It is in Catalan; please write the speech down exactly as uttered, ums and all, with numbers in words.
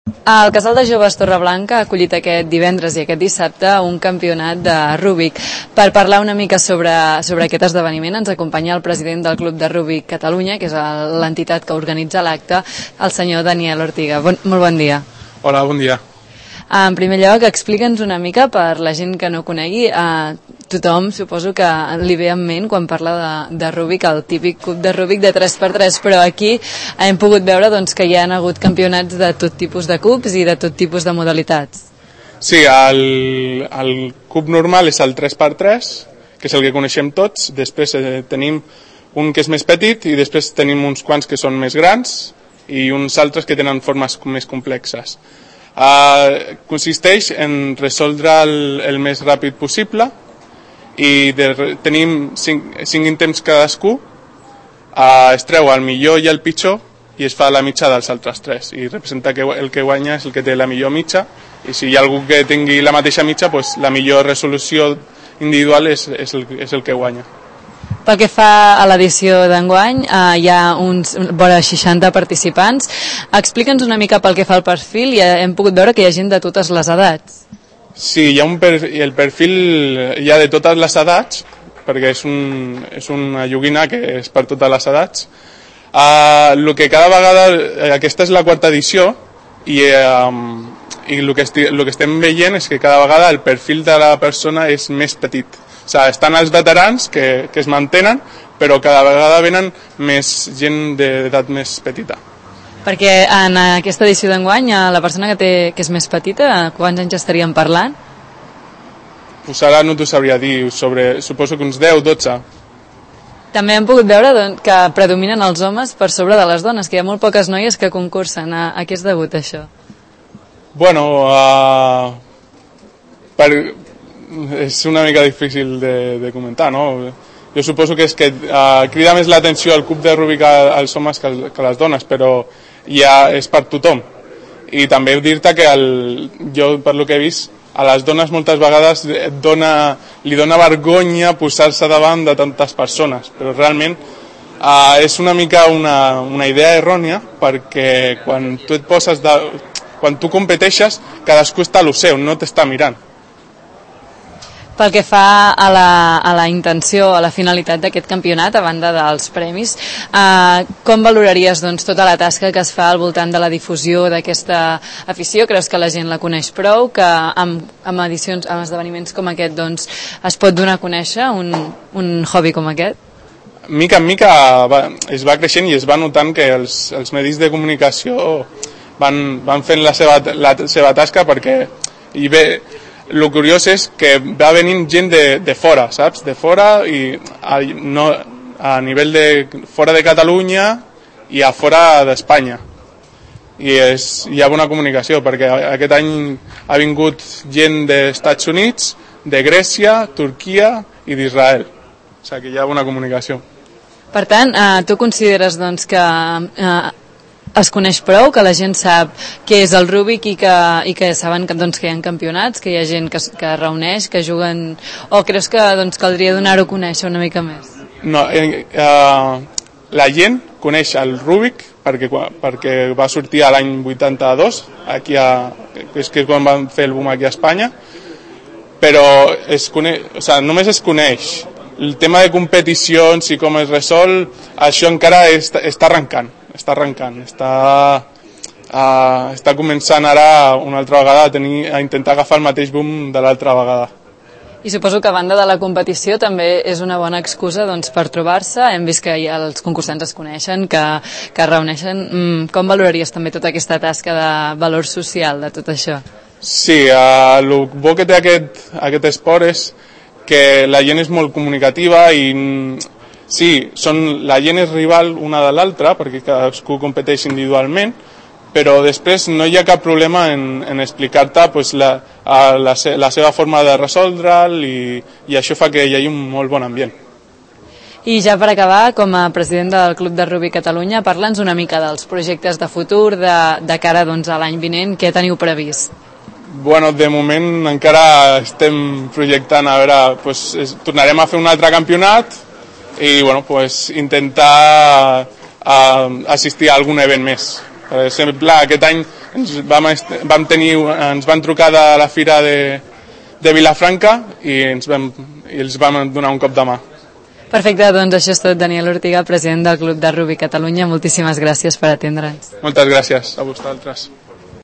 El Casal de Joves Torreblanca ha acollit aquest divendres i aquest dissabte un campionat de Rúbic. Per parlar una mica sobre, sobre aquest esdeveniment ens acompanya el president del Club de Rúbic Catalunya, que és l'entitat que organitza l'acte, el senyor Daniel Ortiga. Bon, molt bon dia. Hola, bon dia. En primer lloc, explica'ns una mica, per la gent que no conegui, a tothom suposo que li ve en ment quan parla de, de Rúbic, el típic cub de Rúbic de tres per tres, però aquí hem pogut veure doncs, que hi ha hagut campionats de tot tipus de cubs i de tot tipus de modalitats. Sí, el, el cub normal és el tres per tres, que és el que coneixem tots. Després eh, tenim un que és més petit i després tenim uns quants que són més grans i uns altres que tenen formes més complexes. Uh, consisteix en resoldre el, el més ràpid possible i de, tenim cinc, cinc ítems cadascú, uh, es treu el millor i el pitjor i es fa la mitja dels altres tres i representa que el que guanya és el que té la millor mitja, i si hi ha algú que tingui la mateixa mitja, pues la millor resolució individual és, és, el, és el que guanya. Pel que fa a l'edició d'enguany, eh, hi ha uns vora seixanta participants. Explica'ns una mica pel que fa al perfil, i hem pogut veure que hi ha gent de totes les edats. Sí, hi ha un per, el perfil hi ha de totes les edats, perquè és, un, és una joguina que és per totes les edats. Uh, el que cada vegada, aquesta és la quarta edició, i, um, i el, que esti, el que estem veient és que cada vegada el perfil de la persona és més petit. O sigui, estan els veterans que, que es mantenen, però cada vegada venen més gent d'edat més petita. Perquè en aquesta edició d'enguany, la persona que, té, que és més petita, quants anys estaríem parlant? Pues ara no t'ho sabria dir, sobre, suposo que uns deu, dotze. També hem pogut veure doncs, que predominen els homes per sobre de les dones, que hi ha molt poques noies que concursen. A, a què és degut això? Bueno, uh, per... és una mica difícil de, de comentar, no? Jo suposo que és que uh, crida més l'atenció al cub de Rúbic als homes que, que les dones, però ja és per tothom. I també dir-te que el, jo, per lo que he vist, a les dones moltes vegades et dona, li dona vergonya posar-se davant de tantes persones, però realment uh, és una mica una, una idea errònia, perquè quan tu et poses de, quan tu competeixes, cadascú està a lo seu, no t'està mirant. Pel que fa a la, a la intenció, a la finalitat d'aquest campionat, a banda dels premis, eh, com valoraries doncs, tota la tasca que es fa al voltant de la difusió d'aquesta afició? Creus que la gent la coneix prou, que amb, amb edicions, amb esdeveniments com aquest doncs, es pot donar a conèixer un, un hobby com aquest? Mica en mica va, es va creixent i es va notant que els, els medis de comunicació van, van fent la seva, la seva tasca, perquè hi ve... El curiós és que va venint gent de, de fora, saps? De fora i a, no, a nivell de fora de Catalunya i a fora d'Espanya. I és, hi ha bona comunicació, perquè aquest any ha vingut gent dels Estats Units, de Grècia, Turquia i d'Israel. O sigui que hi ha bona comunicació. Per tant, eh, tu consideres doncs, que eh, es coneix prou, que la gent sap què és el Rúbic i que, i que saben que, doncs, que hi ha campionats, que hi ha gent que, que reuneix, que juguen, o creus que doncs, caldria donar-ho a conèixer una mica més? No, eh, eh, la gent coneix el Rúbic perquè, perquè va sortir a l'any vuitanta-dos, aquí a, és que quan van fer el boom aquí a Espanya, però es coneix, o sigui, només es coneix. El tema de competicions i com es resol, això encara està, està arrencant. està arrencant, està, uh, està començant ara una altra vegada a, tenir, a intentar agafar el mateix boom de l'altra vegada. I suposo que a banda de la competició també és una bona excusa doncs, per trobar-se. Hem vist que ja els concursants es coneixen, que, que es reuneixen. Mm, com valoraries també tota aquesta tasca de valor social de tot això? Sí, uh, el bo que té aquest, aquest esport és que la gent és molt comunicativa i sí, són, la gent és rival una de l'altra perquè cadascú competeix individualment, però després no hi ha cap problema en, en explicar-te pues, la, la, la seva forma de resoldre'l i, i això fa que hi hagi un molt bon ambient. I ja per acabar, com a president del Club de Rúbic Catalunya, parla'ns una mica dels projectes de futur de, de cara doncs, a l'any vinent, què teniu previst? Bueno, de moment encara estem projectant, a veure, pues, es, tornarem a fer un altre campionat i bueno, pues, intentar uh, assistir a algun event més. Per exemple, aquest any ens vam, vam tenir, ens van trucar de la fira de, de Vilafranca i ens vam, i els vam donar un cop de mà. Perfecte, doncs això és tot. Daniel Ortiga, president del Club de Rugby Catalunya, moltíssimes gràcies per atendre'ns. Moltes gràcies a vosaltres.